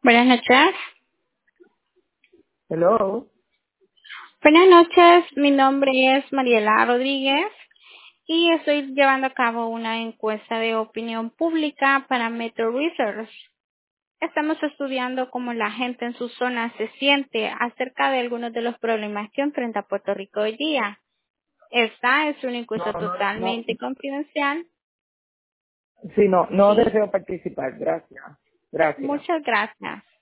Buenas noches. Hello. Buenas noches, mi nombre es Mariela Rodríguez y estoy llevando a cabo una encuesta de opinión pública para Metro Research. Estamos estudiando cómo la gente en su zona se siente acerca de algunos de los problemas que enfrenta Puerto Rico hoy día. Esta es una No, encuesta no, no. totalmente confidencial. Sí, no Sí, deseo participar. Gracias. Gracias. muchas gracias.